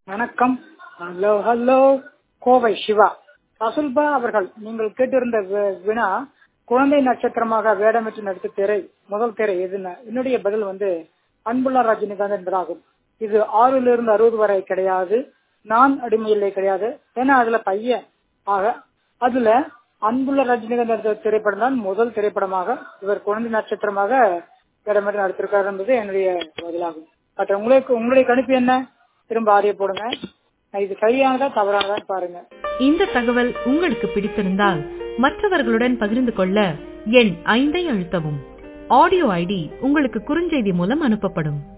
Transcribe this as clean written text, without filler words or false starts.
வணக்கம். Hello hello Kovai Siva. Rasulpa அவர்கள், நீங்கள் கேட்டிருந்த வினா, குழந்தை நட்சத்திரமாக வேடமிட்டு நடித்த முதல் திரை எதுன்னு என்னுடைய பதில் அன்புள்ள ரஜினிகாந்த் என்பதாகும். இது 6 to 60 வரை கிடையாது, நான் அடிமையில்லை கிடையாது. ஏன்னா அதுல பையன் அதுல அன்புள்ள ரஜினிகாந்த் நடித்த திரைப்படம் தான் முதல் திரைப்படமாக இவர் குழந்தை நட்சத்திரமாக வேடமிட்டு நடித்திருக்காரு என்பது என்னுடைய பதிலாகும். பட் உங்களுடைய கணிப்பு என்ன? திரும்ப ஆரிய போடுங்க. இது சரியானதா தவறானதா பாருங்க. இந்த தகவல் உங்களுக்கு பிடித்திருந்தால் மற்றவர்களுடன் பகிர்ந்து கொள்ள எண் 5 அழுத்தவும். ஆடியோ ஐடி உங்களுக்கு குறுஞ்செய்தி மூலம் அனுப்பப்படும்.